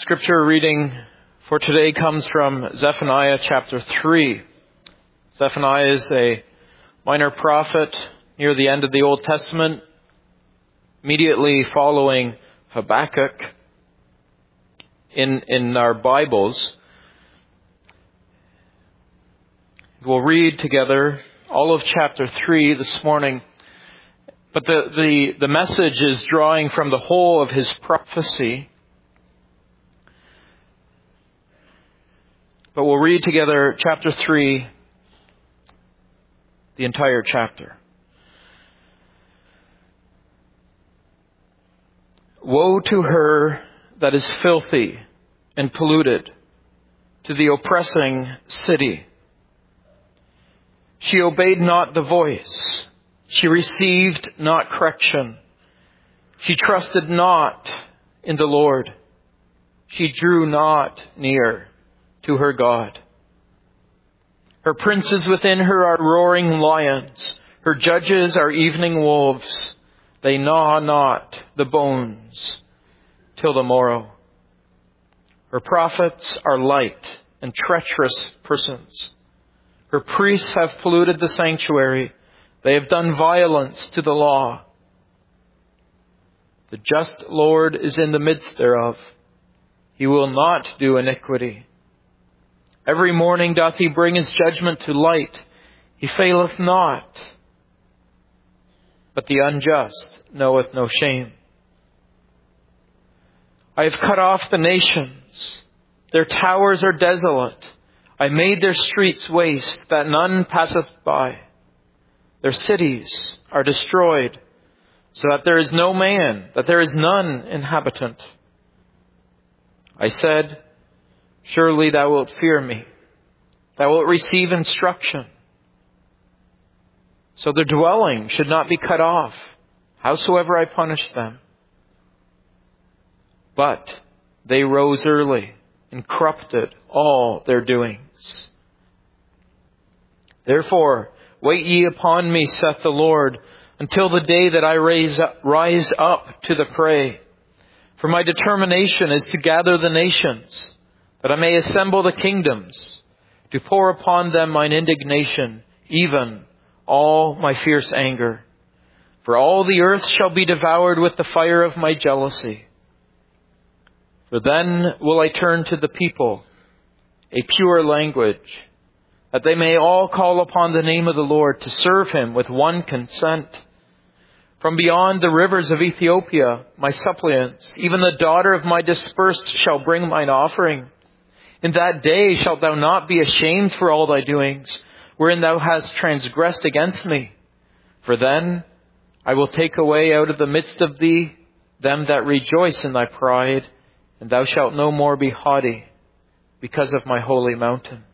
Scripture reading for today comes from Zephaniah chapter 3. Zephaniah is a minor prophet near the end of the Old Testament, immediately following Habakkuk in our Bibles. We'll read together all of chapter 3 this morning, but the message is drawing from the whole of his prophecy. But we'll read together chapter 3, the entire chapter. Woe to her that is filthy and polluted, to the oppressing city. She obeyed not the voice. She received not correction. She trusted not in the Lord. She drew not near to her God. Her princes within her are roaring lions. Her judges are evening wolves. They gnaw not the bones till the morrow. Her prophets are light and treacherous persons. Her priests have polluted the sanctuary. They have done violence to the law. The just Lord is in the midst thereof. He will not do iniquity. Every morning doth he bring his judgment to light. He faileth not. But the unjust knoweth no shame. I have cut off the nations. Their towers are desolate. I made their streets waste, that none passeth by. Their cities are destroyed, so that there is no man, that there is none inhabitant. I said, surely thou wilt fear me. Thou wilt receive instruction. So their dwelling should not be cut off, howsoever I punish them. But they rose early and corrupted all their doings. Therefore, wait ye upon me, saith the Lord, until the day that I rise up to the prey. For my determination is to gather the nations, that I may assemble the kingdoms, to pour upon them mine indignation, even all my fierce anger. For all the earth shall be devoured with the fire of my jealousy. For then will I turn to the people a pure language, that they may all call upon the name of the Lord to serve him with one consent. From beyond the rivers of Ethiopia, my suppliants, even the daughter of my dispersed, shall bring mine offering. In that day shalt thou not be ashamed for all thy doings, wherein thou hast transgressed against me. For then I will take away out of the midst of thee them that rejoice in thy pride, and thou shalt no more be haughty because of my holy mountain.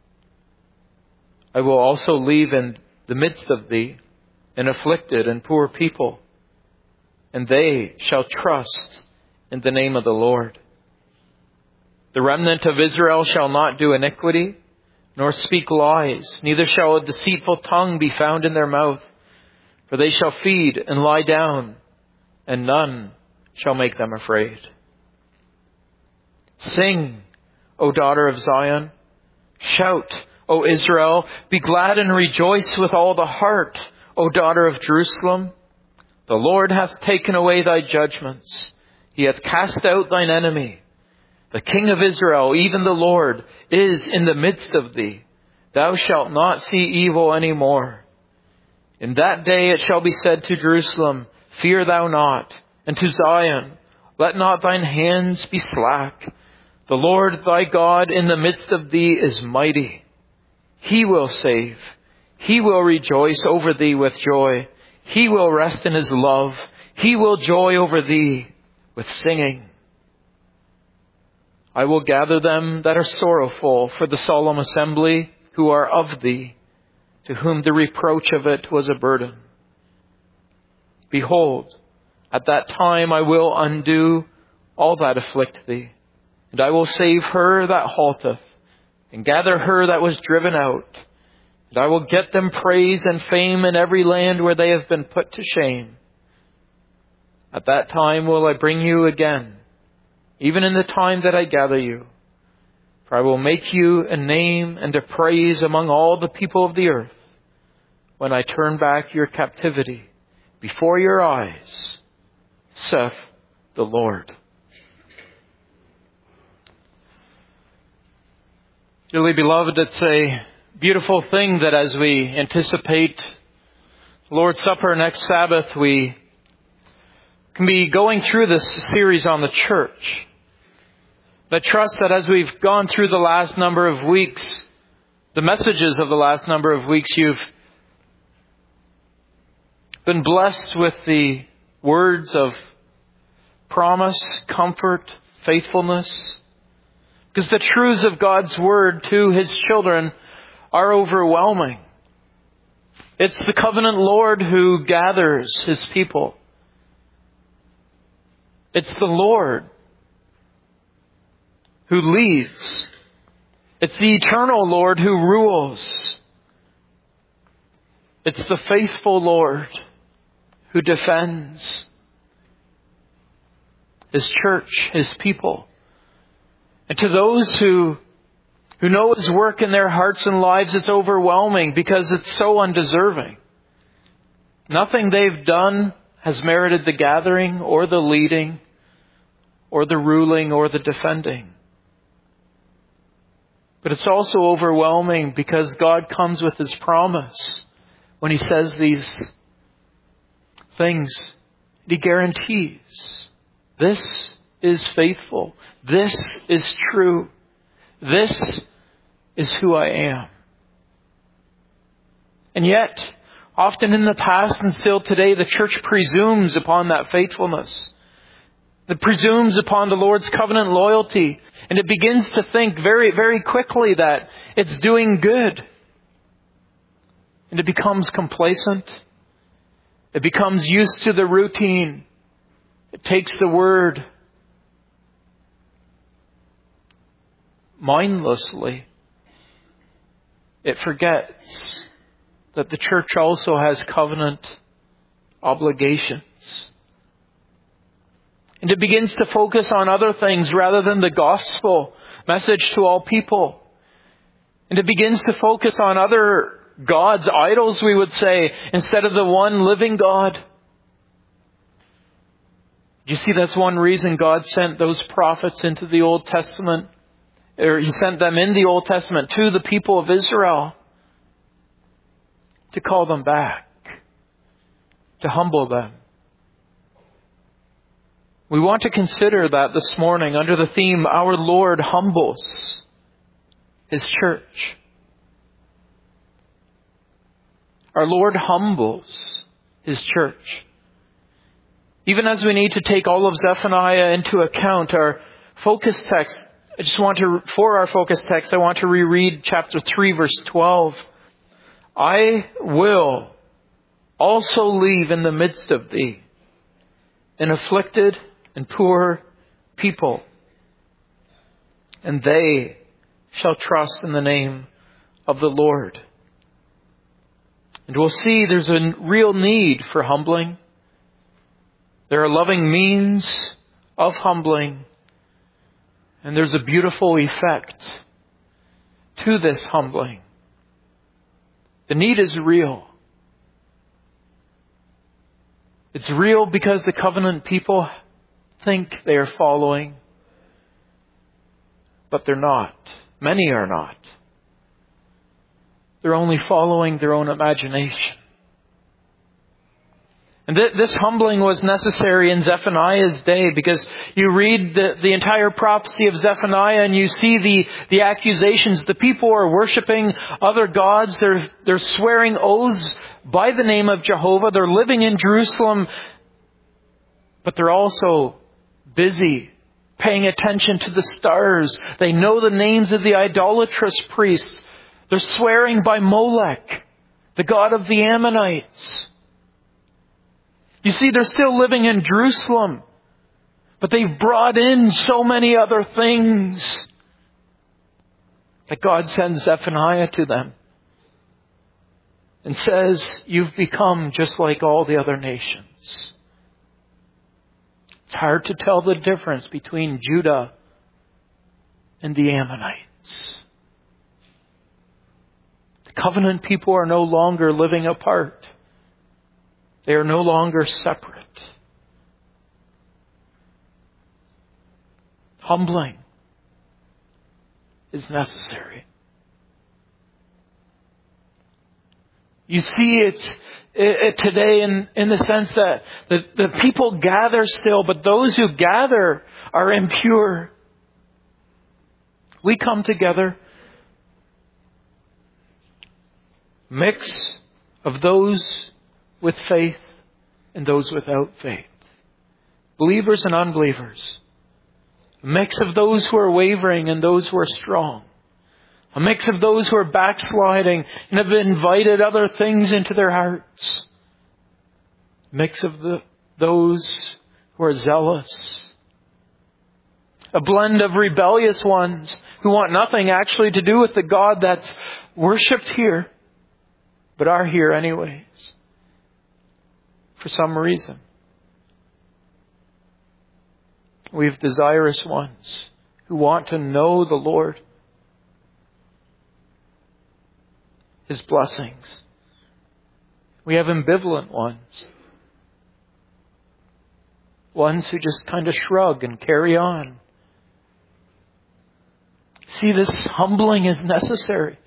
I will also leave in the midst of thee an afflicted and poor people, and they shall trust in the name of the Lord. The remnant of Israel shall not do iniquity, nor speak lies, neither shall a deceitful tongue be found in their mouth. For they shall feed and lie down, and none shall make them afraid. Sing, O daughter of Zion. Shout, O Israel. Be glad and rejoice with all the heart, O daughter of Jerusalem. The Lord hath taken away thy judgments. He hath cast out thine enemy. The King of Israel, even the Lord, is in the midst of thee. Thou shalt not see evil any more. In that day it shall be said to Jerusalem, fear thou not, and to Zion, let not thine hands be slack. The Lord thy God in the midst of thee is mighty. He will save. He will rejoice over thee with joy. He will rest in his love. He will joy over thee with singing. I will gather them that are sorrowful for the solemn assembly, who are of thee, to whom the reproach of it was a burden. Behold, at that time I will undo all that afflict thee, and I will save her that halteth, and gather her that was driven out. And I will get them praise and fame in every land where they have been put to shame. At that time will I bring you again, even in the time that I gather you. For I will make you a name and a praise among all the people of the earth when I turn back your captivity before your eyes, saith the Lord. Dearly beloved, it's a beautiful thing that as we anticipate the Lord's Supper next Sabbath, we can be going through this series on the church. I trust that as we've gone through the last number of weeks, the messages of the last number of weeks, you've been blessed with the words of promise, comfort, faithfulness. Because the truths of God's Word to His children are overwhelming. It's the covenant Lord who gathers His people. It's the Lord who leads. It's the eternal Lord who rules. It's the faithful Lord who defends His church, His people. And to those who know His work in their hearts and lives, it's overwhelming because it's so undeserving. Nothing they've done has merited the gathering or the leading or the ruling or the defending. But it's also overwhelming because God comes with His promise when He says these things. He guarantees, this is faithful. This is true. This is who I am. And yet, often in the past and still today, the church presumes upon that faithfulness. It presumes upon the Lord's covenant loyalty. And it begins to think very, very quickly that it's doing good. And it becomes complacent. It becomes used to the routine. It takes the word mindlessly. It forgets that the church also has covenant obligations. And it begins to focus on other things rather than the gospel message to all people. And it begins to focus on other gods, idols we would say, instead of the one living God. You see, that's one reason God sent those prophets into the Old Testament. Or He sent them in the Old Testament to the people of Israel to call them back, to humble them. We want to consider that this morning under the theme, Our Lord Humbles His Church. Our Lord humbles His church. Even as we need to take all of Zephaniah into account, our focus text, for our focus text, I want to reread chapter 3, verse 12. I will also leave in the midst of thee an afflicted and poor people, and they shall trust in the name of the Lord. And we'll see there's a real need for humbling. There are loving means of humbling. And there's a beautiful effect to this humbling. The need is real. It's real because the covenant people think they are following, but they're not. Many are not. They're only following their own imagination. And this humbling was necessary in Zephaniah's day because you read the entire prophecy of Zephaniah and you see the accusations. The people are worshiping other gods. They're swearing oaths by the name of Jehovah. They're living in Jerusalem, but they're also busy paying attention to the stars. They know the names of the idolatrous priests. They're swearing by Molech, the god of the Ammonites. You see, they're still living in Jerusalem, but they've brought in so many other things that God sends Zephaniah to them and says, you've become just like all the other nations. It's hard to tell the difference between Judah and the Ammonites. The covenant people are no longer living apart. They are no longer separate. Humbling is necessary. You see it today in the sense that the people gather still, but those who gather are impure. We come together, mix of those with faith and those without faith. Believers and unbelievers. A mix of those who are wavering and those who are strong. A mix of those who are backsliding and have invited other things into their hearts. A mix of those who are zealous. A blend of rebellious ones who want nothing actually to do with the God that's worshipped here, but are here anyways, for some reason. We have desirous ones who want to know the Lord, His blessings. We have ambivalent ones who just kind of shrug and carry on. See, this humbling is necessary.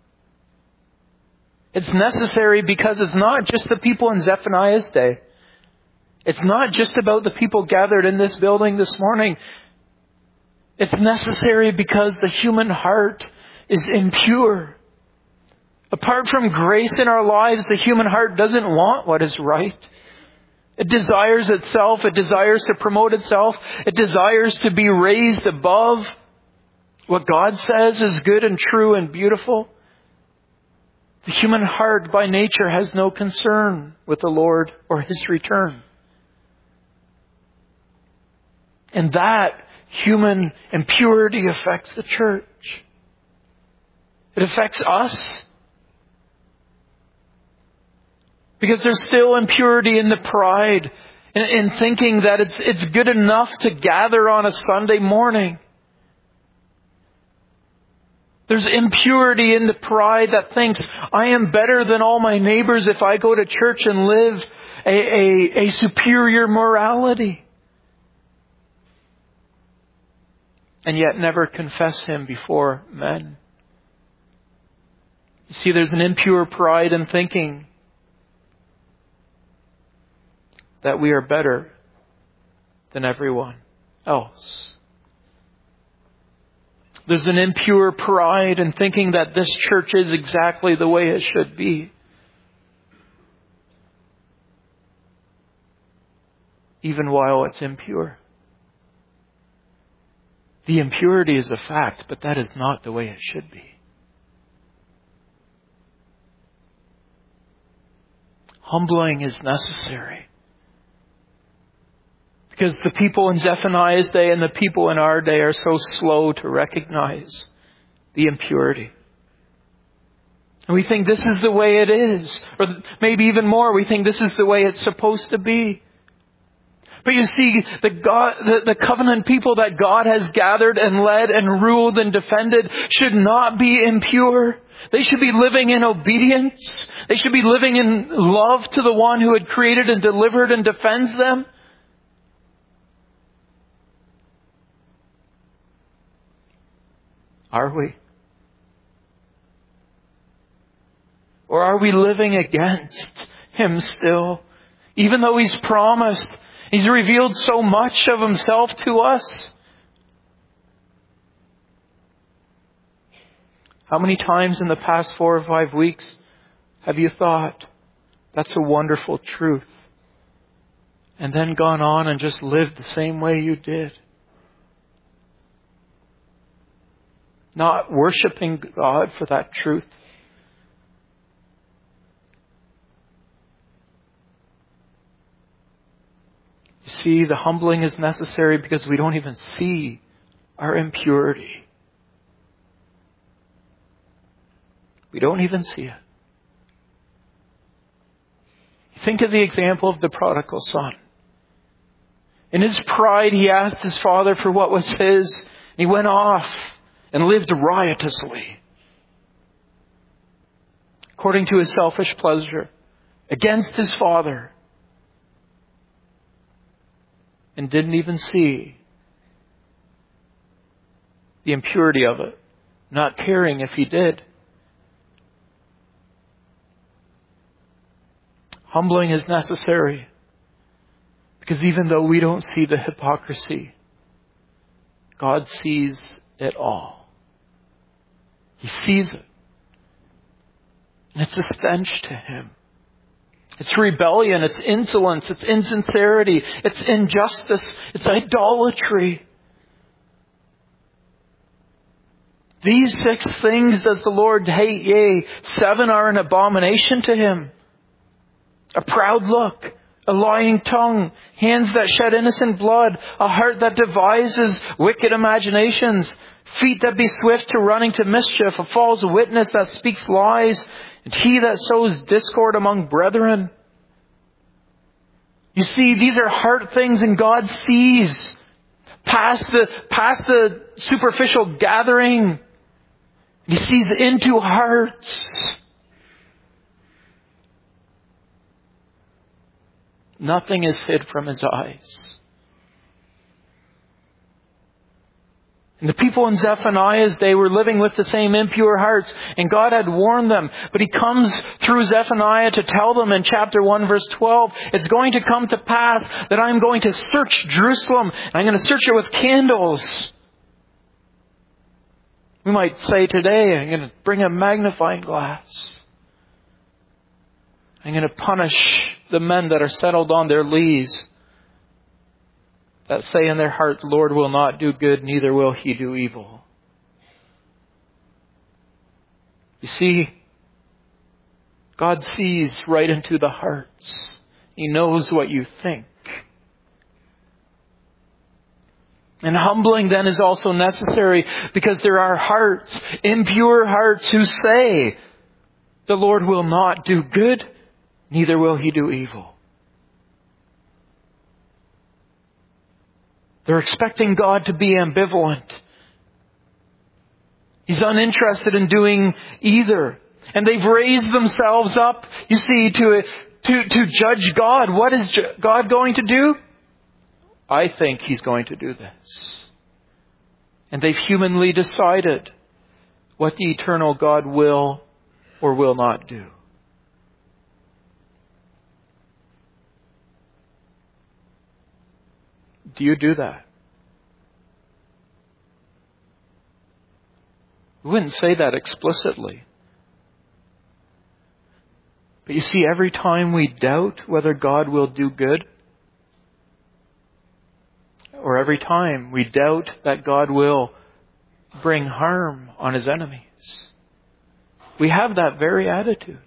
It's necessary because it's not just the people in Zephaniah's day. It's not just about the people gathered in this building this morning. It's necessary because the human heart is impure. Apart from grace in our lives, the human heart doesn't want what is right. It desires itself. It desires to promote itself. It desires to be raised above what God says is good and true and beautiful. The human heart by nature has no concern with the Lord or His return. And that human impurity affects the church. It affects us. Because there's still impurity in the pride, in thinking that it's good enough to gather on a Sunday morning. There's impurity in the pride that thinks, I am better than all my neighbors if I go to church and live a superior morality. And yet never confess Him before men. You see, there's an impure pride in thinking that we are better than everyone else. There's an impure pride in thinking that this church is exactly the way it should be. Even while it's impure. The impurity is a fact, but that is not the way it should be. Humbling is necessary. Because the people in Zephaniah's day and the people in our day are so slow to recognize the impurity. And we think this is the way it is. Or maybe even more, we think this is the way it's supposed to be. But you see, the covenant people that God has gathered and led and ruled and defended should not be impure. They should be living in obedience. They should be living in love to the one who had created and delivered and defends them. Are we? Or are we living against Him still? Even though He's promised, He's revealed so much of Himself to us. How many times in the past 4 or 5 weeks have you thought, that's a wonderful truth, and then gone on and just lived the same way you did? Not worshiping God for that truth. You see, the humbling is necessary because we don't even see our impurity. We don't even see it. Think of the example of the prodigal son. In his pride, he asked his father for what was his. And he went off and lived riotously, according to his selfish pleasure, against his father, and didn't even see the impurity of it, not caring if he did. Humbling is necessary, because even though we don't see the hypocrisy, God sees it all. He sees it. And it's a stench to Him. It's rebellion, it's insolence, it's insincerity, it's injustice, it's idolatry. These 6 things does the Lord hate, yea, 7 are an abomination to Him. A proud look, a lying tongue, hands that shed innocent blood, a heart that devises wicked imaginations, feet that be swift to running to mischief, a false witness that speaks lies, and he that sows discord among brethren. You see, these are heart things, and God sees past the superficial gathering. He sees into hearts. Nothing is hid from His eyes. And the people in Zephaniah's day were living with the same impure hearts, and God had warned them. But He comes through Zephaniah to tell them in chapter 1 verse 12, it's going to come to pass that I'm going to search Jerusalem, and I'm going to search it with candles. We might say today, I'm going to bring a magnifying glass. I'm going to punish the men that are settled on their lees, that say in their heart, the Lord will not do good, neither will He do evil. You see, God sees right into the hearts. He knows what you think. And humbling then is also necessary, because there are hearts, impure hearts, who say, the Lord will not do good, neither will He do evil. They're expecting God to be ambivalent. He's uninterested in doing either. And they've raised themselves up, you see, to judge God. What is God going to do? I think He's going to do this. And they've humanly decided what the eternal God will or will not do. Do you do that? We wouldn't say that explicitly. But you see, every time we doubt whether God will do good, or every time we doubt that God will bring harm on His enemies, we have that very attitude.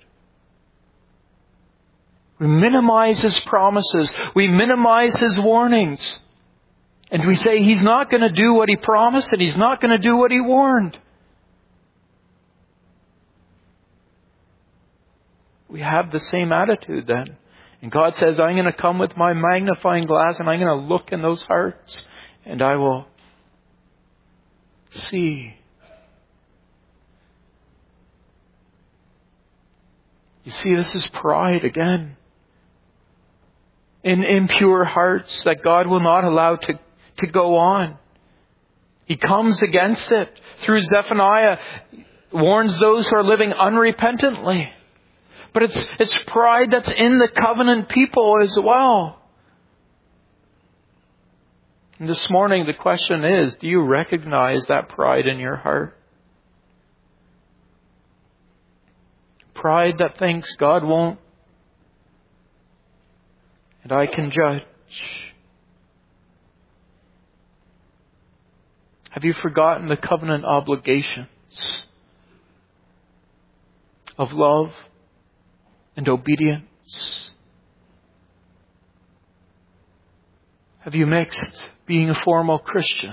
We minimize His promises. We minimize His warnings. And we say He's not going to do what He promised, and He's not going to do what He warned. We have the same attitude then. And God says, I'm going to come with my magnifying glass, and I'm going to look in those hearts, and I will see. You see, this is pride again. In impure hearts that God will not allow to go on. He comes against it. Through Zephaniah, warns those who are living unrepentantly. But it's pride that's in the covenant people as well. And this morning the question is, do you recognize that pride in your heart? Pride that thinks God won't, and I can judge. Have you forgotten the covenant obligations of love and obedience? Have you mixed being a formal Christian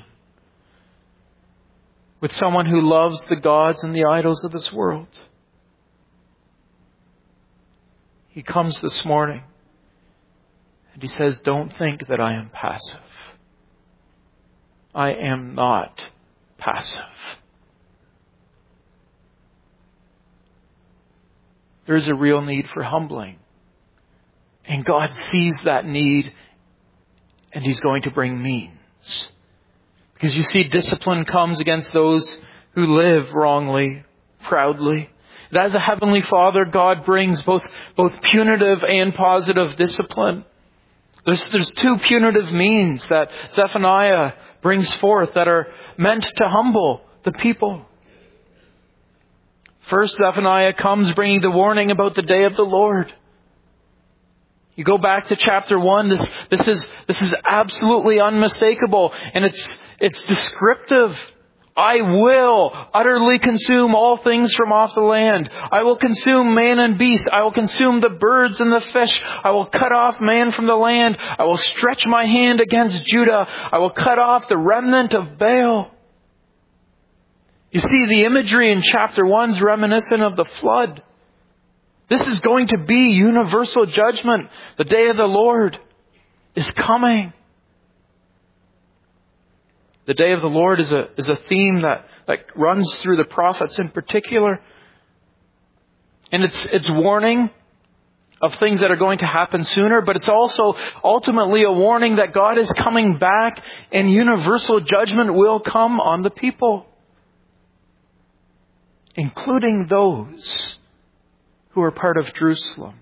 with someone who loves the gods and the idols of this world? He comes this morning And he says, don't think that I am passive. I am not passive. There is a real need for humbling. And God sees that need, and He's going to bring means. Because you see, discipline comes against those who live wrongly, proudly. And as a Heavenly Father, God brings both punitive and positive discipline. There's two punitive means that Zephaniah brings forth that are meant to humble the people. First, Zephaniah comes bringing the warning about the day of the Lord. You go back to chapter 1, this is absolutely unmistakable, and it's descriptive. I will utterly consume all things from off the land. I will consume man and beast. I will consume the birds and the fish. I will cut off man from the land. I will stretch my hand against Judah. I will cut off the remnant of Baal. You see, the imagery in chapter 1 is reminiscent of the flood. This is going to be universal judgment. The day of the Lord is coming. The day of the Lord is a theme that runs through the prophets in particular. And it's warning of things that are going to happen sooner, but it's also ultimately a warning that God is coming back and universal judgment will come on the people, including those who are part of Jerusalem.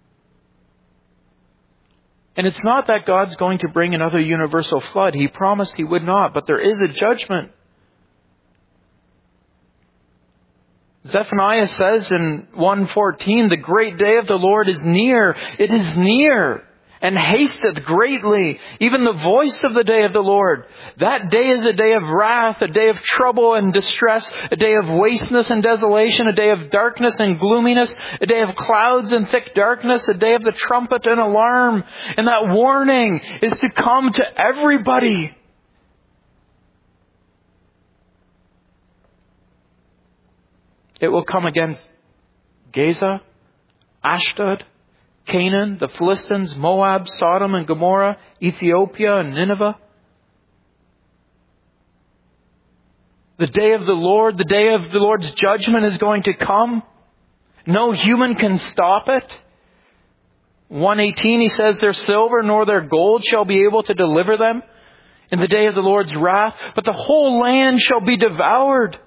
And it's not that God's going to bring another universal flood. He promised He would not, but there is a judgment. Zephaniah says in 1:14, the great day of the Lord is near. It is near and hasteth greatly, even the voice of the day of the Lord. That day is a day of wrath, a day of trouble and distress, a day of wasteness and desolation, a day of darkness and gloominess, a day of clouds and thick darkness, a day of the trumpet and alarm. And that warning is to come to everybody. It will come against Gaza, Ashdod, Canaan, the Philistines, Moab, Sodom and Gomorrah, Ethiopia and Nineveh. The day of the Lord, the day of the Lord's judgment is going to come. No human can stop it. 1:18, he says, their silver nor their gold shall be able to deliver them in the day of the Lord's wrath, but the whole land shall be devoured.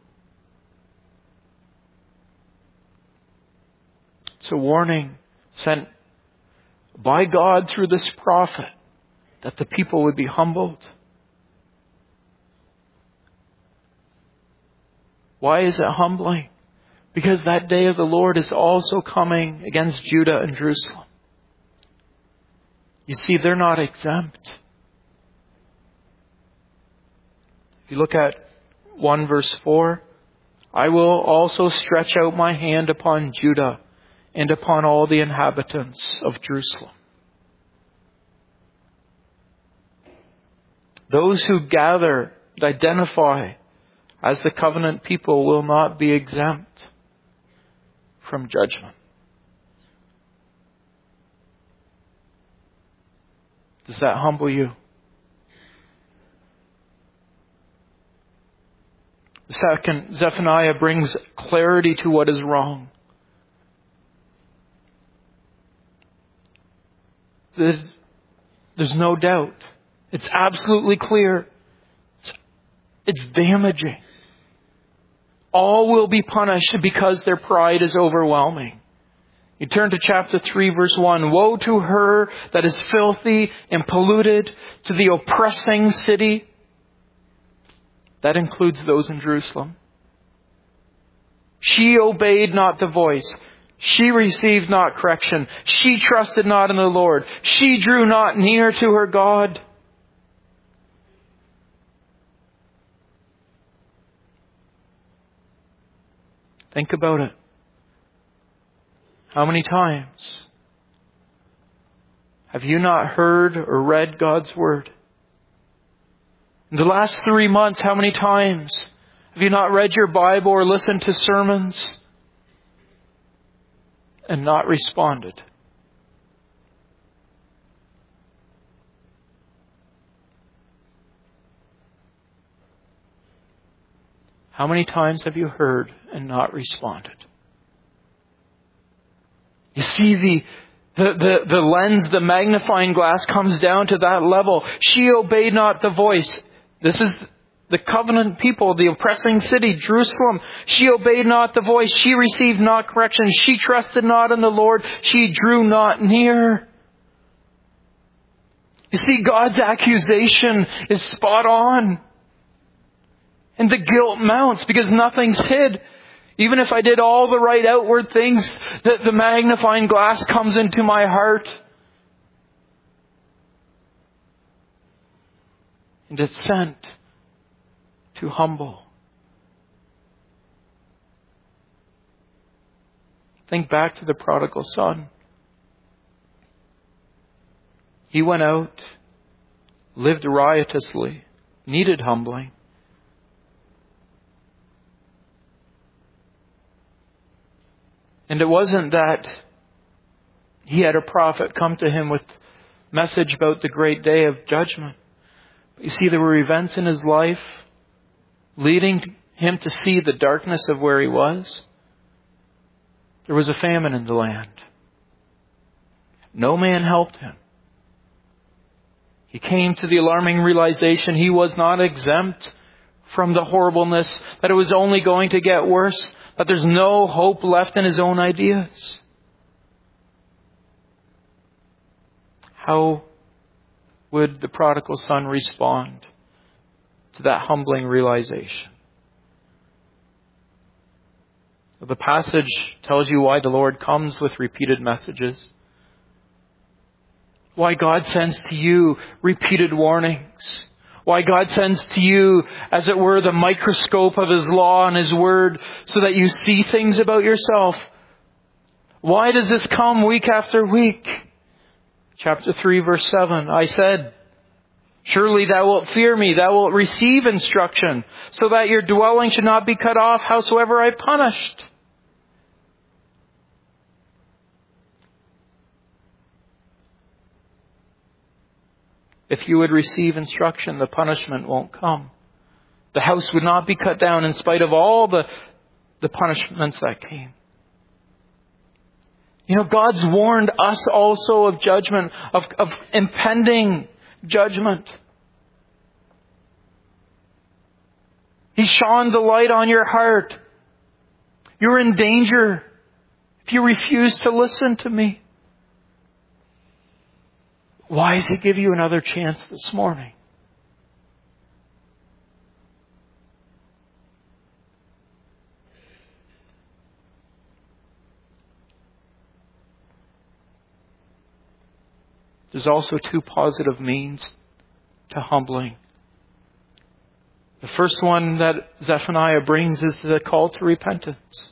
It's a warning sent by God through this prophet that the people would be humbled. Why is it humbling? Because that day of the Lord is also coming against Judah and Jerusalem. You see, they're not exempt. If you look at 1 verse 4, I will also stretch out my hand upon Judah and upon all the inhabitants of Jerusalem. Those who gather and identify as the covenant people will not be exempt from judgment. Does that humble you? Second, Zephaniah brings clarity to what is wrong. There's no doubt. It's absolutely clear. It's damaging. All will be punished because their pride is overwhelming. You turn to chapter 3, verse 1. Woe to her that is filthy and polluted, to the oppressing city. That includes those in Jerusalem. She obeyed not the voice. She received not correction. She trusted not in the Lord. She drew not near to her God. Think about it. How many times have you not heard or read God's Word? In the last 3 months, how many times have you not read your Bible or listened to sermons and not responded? How many times have you heard and not responded? You see the lens, the magnifying glass comes down to that level. She obeyed not the voice. This is the covenant people, the oppressing city, Jerusalem. She obeyed not the voice. She received not correction. She trusted not in the Lord. She drew not near. You see, God's accusation is spot on. And the guilt mounts because nothing's hid. Even if I did all the right outward things, the magnifying glass comes into my heart. And it's sent to humble. Think back to the prodigal son. He went out, lived riotously, needed humbling. And it wasn't that he had a prophet come to him with a message about the great day of judgment. But you see, there were events in his life leading him to see the darkness of where he was. There was a famine in the land. No man helped him. He came to the alarming realization he was not exempt from the horribleness, that it was only going to get worse, that there's no hope left in his own ideas. How would the prodigal son respond to that humbling realization? The passage tells you why the Lord comes with repeated messages. Why God sends to you repeated warnings. Why God sends to you, as it were, the microscope of His law and His word so that you see things about yourself. Why does this come week after week? Chapter 3, verse 7. I said, surely thou wilt fear me, thou wilt receive instruction, so that your dwelling should not be cut off, howsoever I punished. If you would receive instruction, the punishment won't come. The house would not be cut down in spite of all the punishments that came. You know, God's warned us also of judgment, of impending judgment. He's shone the light on your heart. You're in danger if you refuse to listen to me. Why does He give you another chance this morning? There's also two positive means to humbling. The first one that Zephaniah brings is the call to repentance.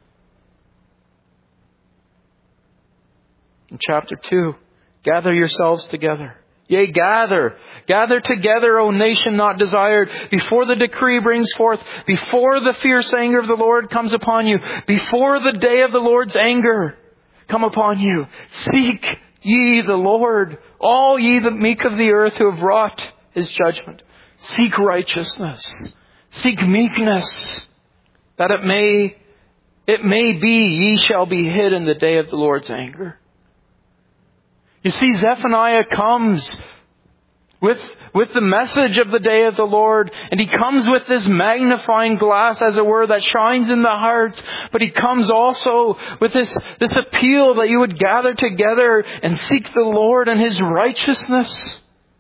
In chapter 2, gather yourselves together. Yea, gather. Gather together, O nation not desired, before the decree brings forth, before the fierce anger of the Lord comes upon you, before the day of the Lord's anger come upon you. Seek ye the Lord, all ye the meek of the earth who have wrought His judgment. Seek righteousness. Seek meekness, that it may be ye shall be hid in the day of the Lord's anger. You see, Zephaniah comes with the message of the day of the Lord, and he comes with this magnifying glass, as it were, that shines in the hearts, but he comes also with this appeal that you would gather together and seek the Lord and His righteousness.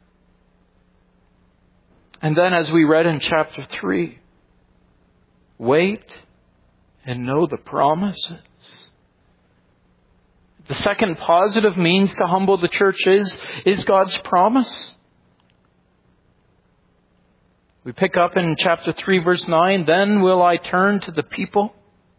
And then, as we read in chapter 3, wait and know the promises. The second positive means to humble the church is God's promise. We pick up in chapter 3, verse 9, then will I turn to the people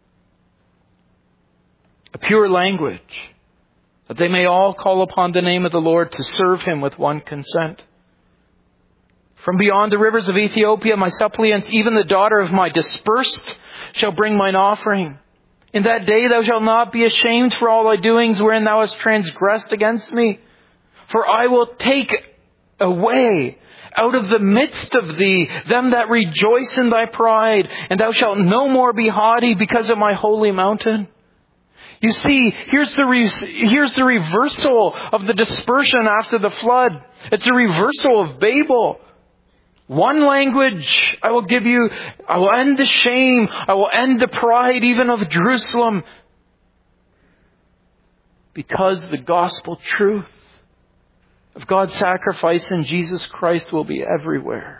a pure language, that they may all call upon the name of the Lord to serve Him with one consent. From beyond the rivers of Ethiopia, my suppliants, even the daughter of my dispersed, shall bring mine offering. In that day thou shalt not be ashamed for all thy doings wherein thou hast transgressed against me. For I will take away out of the midst of thee them that rejoice in thy pride, and thou shalt no more be haughty because of my holy mountain. You see, here's the reversal of the dispersion after the flood. It's a reversal of Babel. One language I will give you. I will end the shame. I will end the pride even of Jerusalem. Because the gospel truth of God's sacrifice in Jesus Christ will be everywhere.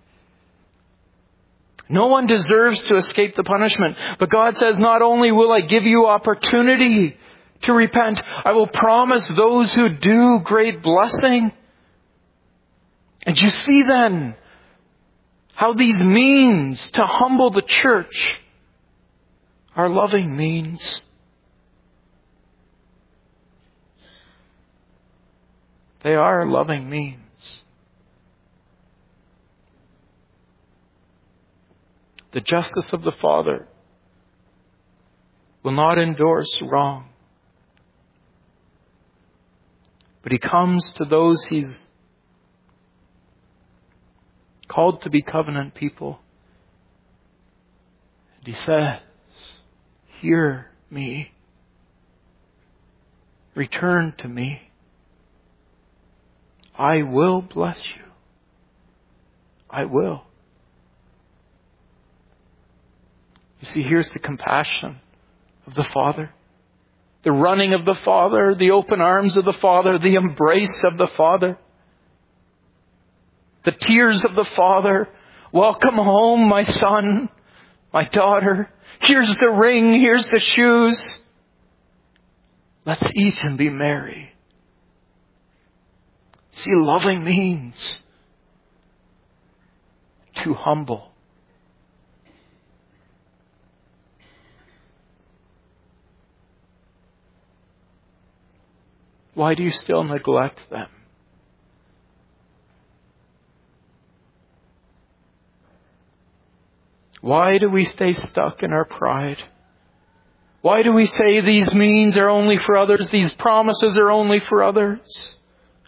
No one deserves to escape the punishment. But God says, not only will I give you opportunity to repent, I will promise those who do great blessing. And you see then how these means to humble the church are loving means. They are loving means. The justice of the Father will not endorse wrong. But He comes to those He's called to be covenant people. And He says, hear me. Return to me. I will bless you. I will. You see, here's the compassion of the Father. The running of the Father, the open arms of the Father, the embrace of the Father. The tears of the Father. Welcome home, my son, my daughter. Here's the ring, here's the shoes. Let's eat and be merry. See, loving means to humble. Why do you still neglect them? Why do we stay stuck in our pride? Why do we say these means are only for others, these promises are only for others?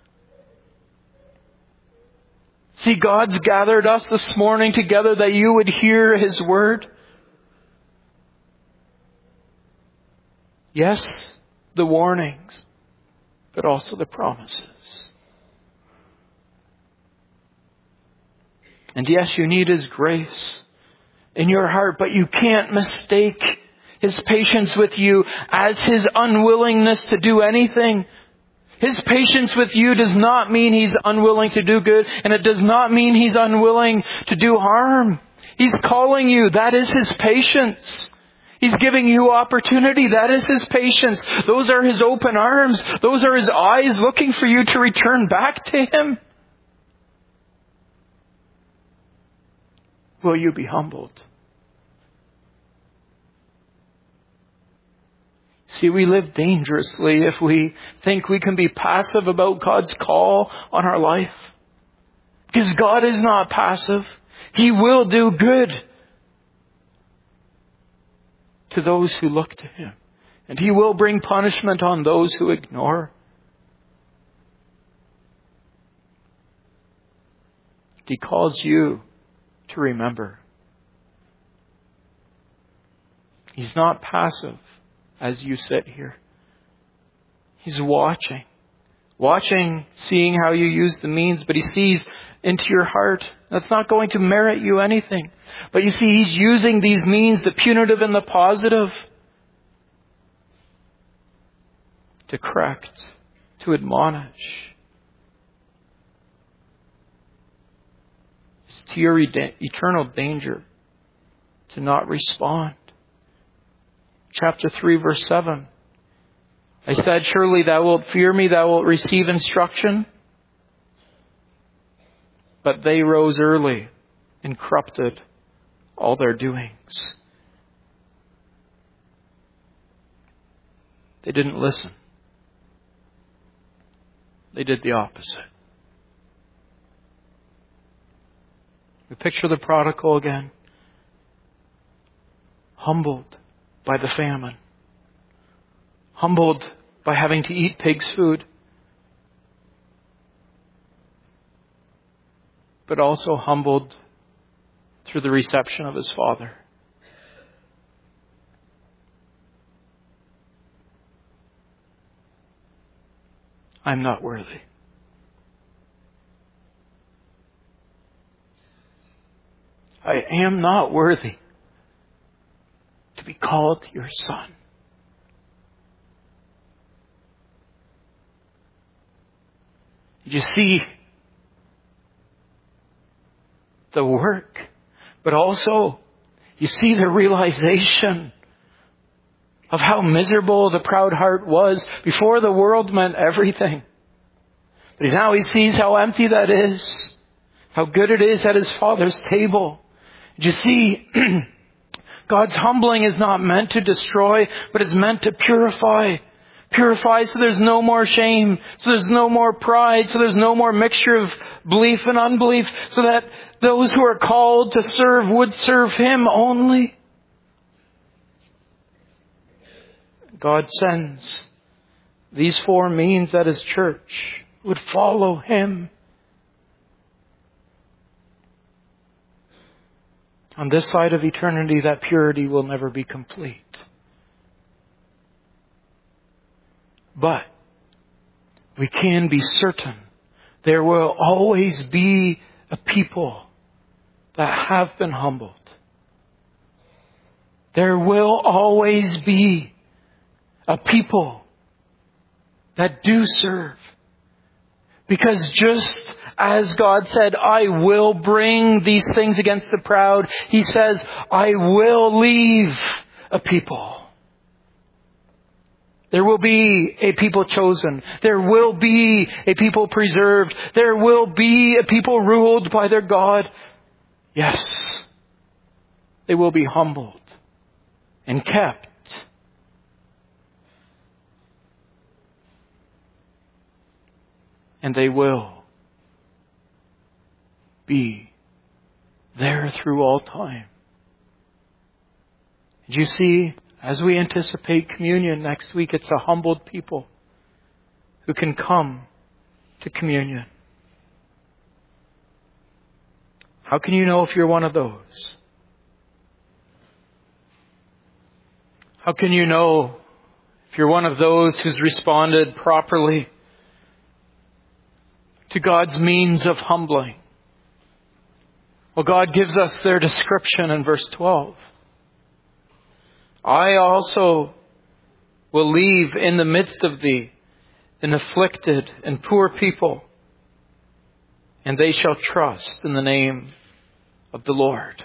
See, God's gathered us this morning together that you would hear His word. Yes, the warnings, but also the promises. And yes, you need His grace in your heart, but you can't mistake His patience with you as His unwillingness to do anything. His patience with you does not mean He's unwilling to do good, and it does not mean He's unwilling to do harm. He's calling you. That is His patience. He's giving you opportunity. That is His patience. Those are His open arms. Those are His eyes looking for you to return back to Him. Will you be humbled? See, we live dangerously if we think we can be passive about God's call on our life. Because God is not passive. He will do good to those who look to Him. And He will bring punishment on those who ignore. He calls you to remember. He's not passive as you sit here. He's watching. Watching, seeing how you use the means, but He sees into your heart. That's not going to merit you anything. But you see, He's using these means, the punitive and the positive, to correct, to admonish. It's to your eternal danger to not respond. Chapter 3, verse 7. I said, surely thou wilt fear me, thou wilt receive instruction. But they rose early and corrupted all their doings. They didn't listen. They did the opposite. We picture the prodigal again. Humbled by the famine. Humbled by having to eat pig's food. but also humbled through the reception of his Father. I'm not worthy. I am not worthy to be called your son. You see the work, but also you see the realization of how miserable the proud heart was. Before, the world meant everything. But now he sees how empty that is, how good it is at his Father's table. You see, God's humbling is not meant to destroy, but it's meant to purify. Purify so there's no more shame, so there's no more pride, so there's no more mixture of belief and unbelief, so that those who are called to serve would serve Him only. God sends these four means that His church would follow Him. On this side of eternity, that purity will never be complete. But we can be certain there will always be a people that have been humbled. There will always be a people that do serve. Because just as God said, I will bring these things against the proud, He says, I will leave a people. There will be a people chosen. There will be a people preserved. There will be a people ruled by their God. Yes, they will be humbled and kept. And they will be there through all time. And you see, as we anticipate communion next week, it's a humbled people who can come to communion. How can you know if you're one of those? How can you know if you're one of those who's responded properly to God's means of humbling? Well, God gives us their description in verse 12. I also will leave in the midst of thee an afflicted and poor people, and they shall trust in the name of the Lord.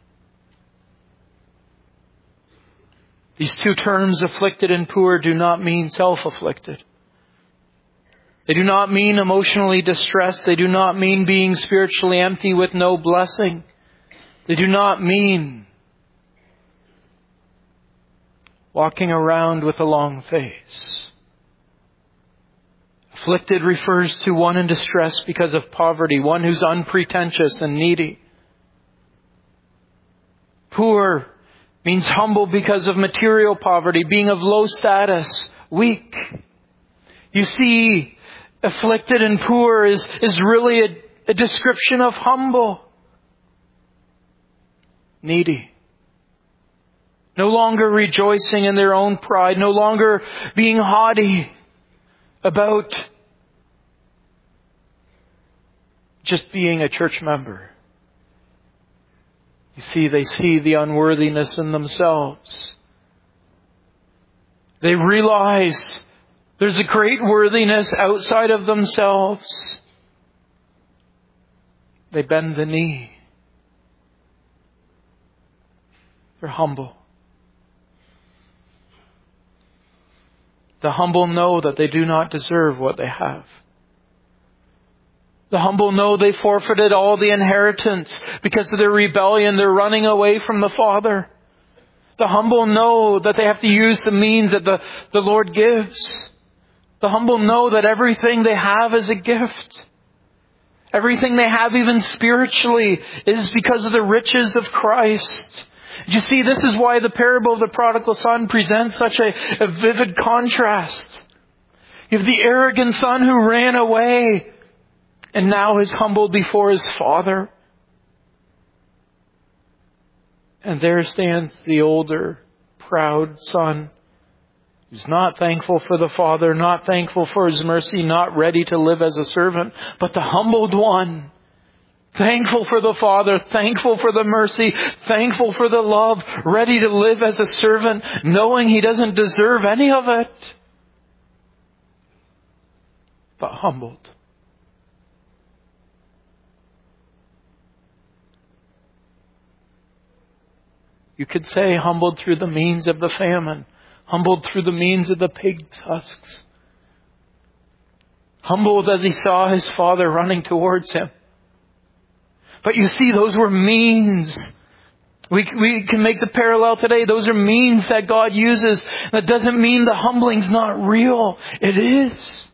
These two terms, afflicted and poor, do not mean self-afflicted. They do not mean emotionally distressed. They do not mean being spiritually empty with no blessing. They do not mean walking around with a long face. Afflicted refers to one in distress because of poverty, one who's unpretentious and needy. Poor means humble because of material poverty, being of low status, weak. You see, afflicted and poor is really a description of humble, needy. No longer rejoicing in their own pride, no longer being haughty about just being a church member. You see, they see the unworthiness in themselves. They realize there's a great worthiness outside of themselves. They bend the knee. They're humble. The humble know that they do not deserve what they have. The humble know they forfeited all the inheritance because of their rebellion. They're running away from the Father. The humble know that they have to use the means that the Lord gives. The humble know that everything they have is a gift. Everything they have, even spiritually, is because of the riches of Christ. You see, this is why the parable of the prodigal son presents such a vivid contrast. You have the arrogant son who ran away, and now is humbled before his Father. And there stands the older, proud son, who's not thankful for the Father, not thankful for his mercy, not ready to live as a servant, but the humbled one. Thankful for the Father, thankful for the mercy, thankful for the love, ready to live as a servant, knowing he doesn't deserve any of it, but humbled. You could say humbled through the means of the famine, humbled through the means of the pig tusks, humbled as he saw his father running towards him. But you see, those were means. We can make the parallel today. Those are means that God uses. That doesn't mean the humbling's not real. It is.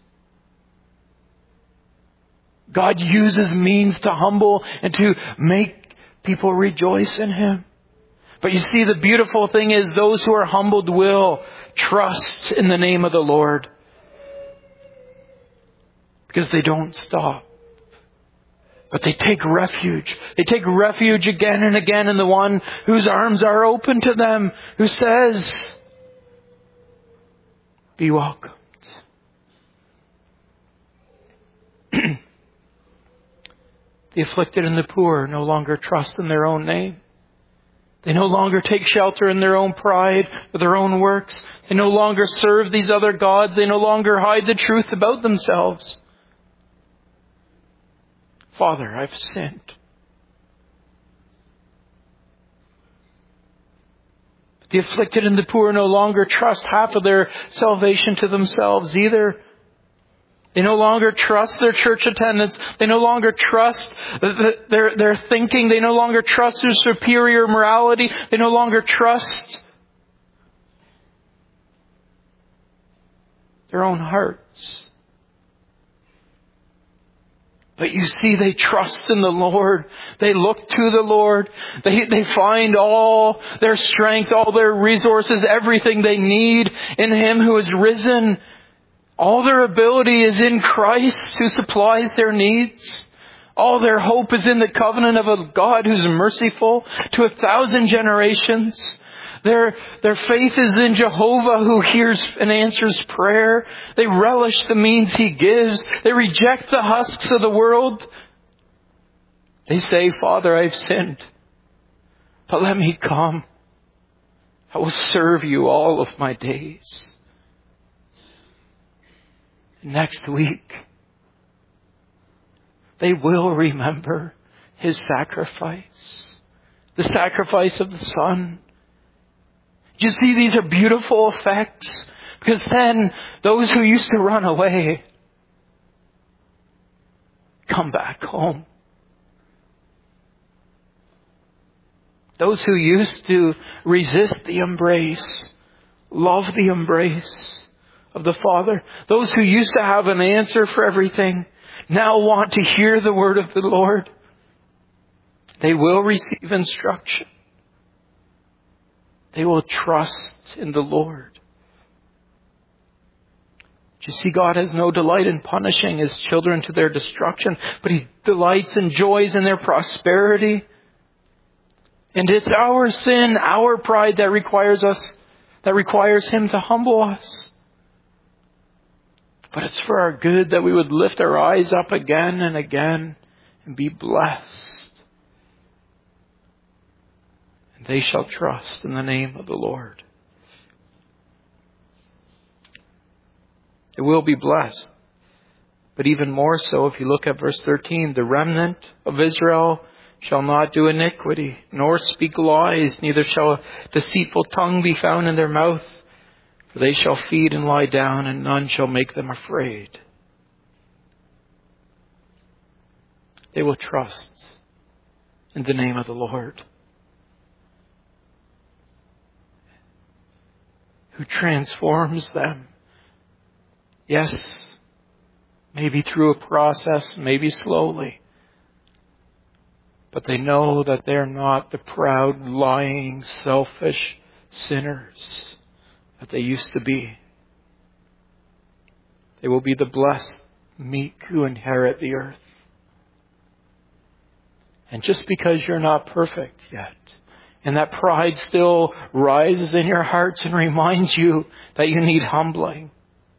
God uses means to humble and to make people rejoice in Him. But you see, the beautiful thing is those who are humbled will trust in the name of the Lord. Because they don't stop. But they take refuge. They take refuge again and again in the one whose arms are open to them, who says, be welcomed. The afflicted and the poor no longer trust in their own name. They no longer take shelter in their own pride or their own works. They no longer serve these other gods. They no longer hide the truth about themselves. Father, I've sinned. But the afflicted and the poor no longer trust half of their salvation to themselves either. They no longer trust their church attendance. They no longer trust their thinking. They no longer trust their superior morality. They no longer trust their own hearts. But you see, they trust in the Lord. They look to the Lord. They find all their strength, all their resources, everything they need in Him who is risen. All their ability is in Christ who supplies their needs. All their hope is in the covenant of a God who's merciful to 1,000 generations. Their faith is in Jehovah who hears and answers prayer. They relish the means He gives. They reject the husks of the world. They say, Father, I've sinned, but let me come. I will serve you all of my days. Next week, they will remember His sacrifice, the sacrifice of the Son. You see, these are beautiful effects, because then those who used to run away come back home. Those who used to resist the embrace, love the embrace of the Father. Those who used to have an answer for everything now want to hear the word of the Lord. They will receive instruction. They will trust in the Lord. You see, God has no delight in punishing His children to their destruction, but He delights and joys in their prosperity. And it's our sin, our pride that requires Him to humble us. But it's for our good that we would lift our eyes up again and again and be blessed. And they shall trust in the name of the Lord. They will be blessed. But even more so, if you look at verse 13, the remnant of Israel shall not do iniquity, nor speak lies, neither shall a deceitful tongue be found in their mouth. For they shall feed and lie down, and none shall make them afraid. They will trust in the name of the Lord, who transforms them. Yes, maybe through a process, maybe slowly. But they know that they're not the proud, lying, selfish sinners that they used to be. They will be the blessed, meek who inherit the earth. And just because you're not perfect yet, and that pride still rises in your hearts and reminds you that you need humbling,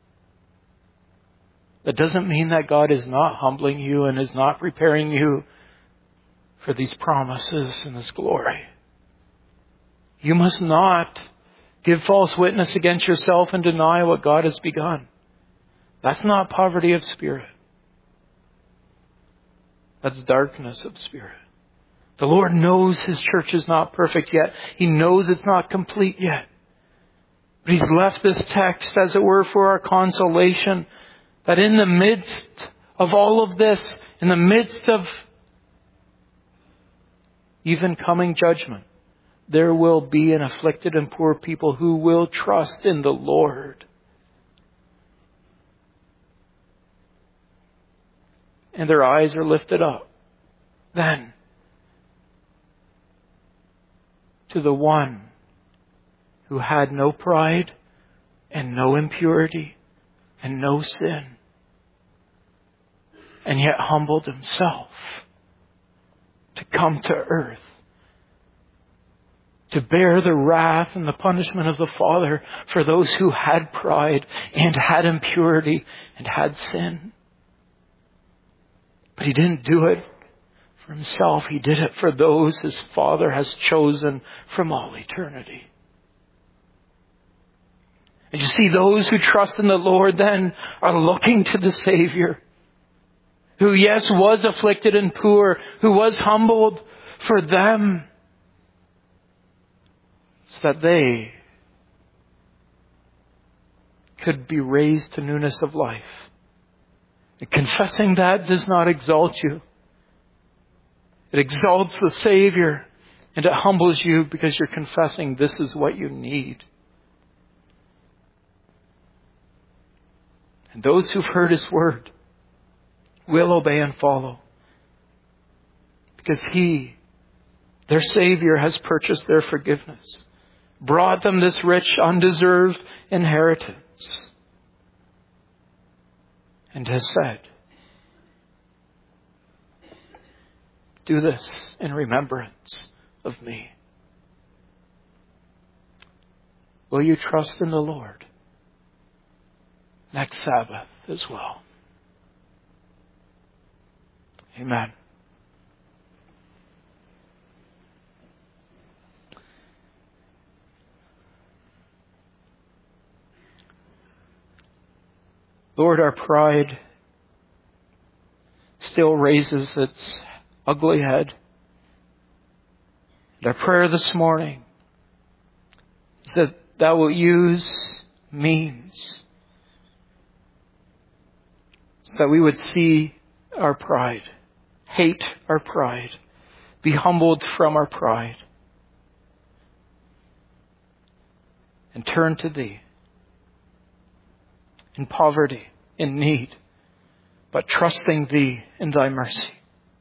that doesn't mean that God is not humbling you and is not preparing you for these promises and this glory. You must not give false witness against yourself and deny what God has begun. That's not poverty of spirit. That's darkness of spirit. The Lord knows His church is not perfect yet. He knows it's not complete yet. But He's left this text, as it were, for our consolation, that in the midst of all of this, in the midst of even coming judgment, there will be an afflicted and poor people who will trust in the Lord. And their eyes are lifted up then to the one who had no pride and no impurity and no sin, and yet humbled Himself to come to earth, to bear the wrath and the punishment of the Father for those who had pride and had impurity and had sin. But He didn't do it for Himself. He did it for those His Father has chosen from all eternity. And you see, those who trust in the Lord then are looking to the Savior, who, yes, was afflicted and poor, who was humbled for them, so that they could be raised to newness of life. And confessing that does not exalt you. It exalts the Savior, and it humbles you because you're confessing this is what you need. And those who've heard His word will obey and follow, because He, their Savior, has purchased their forgiveness, brought them this rich, undeserved inheritance, and has said, do this in remembrance of me. Will you trust in the Lord next Sabbath as well? Amen. Lord, our pride still raises its ugly head. And our prayer this morning is that Thou will use means so that we would see our pride, hate our pride, be humbled from our pride, and turn to Thee in poverty, in need, but trusting Thee in Thy mercy.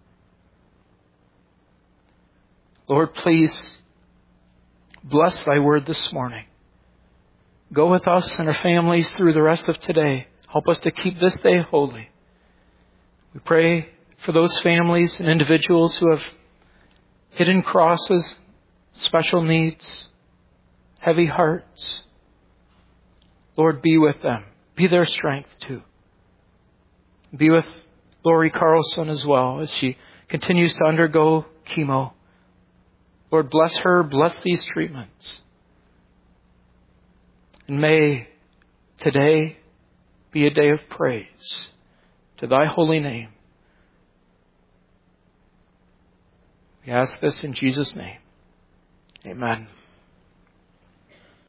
Lord, please bless Thy word this morning. Go with us and our families through the rest of today. Help us to keep this day holy. We pray for those families and individuals who have hidden crosses, special needs, heavy hearts. Lord, be with them. Be their strength too. Be with Lori Carlson as well as she continues to undergo chemo. Lord, bless her, bless these treatments. And may today be a day of praise to Thy holy name. We ask this in Jesus' name. Amen.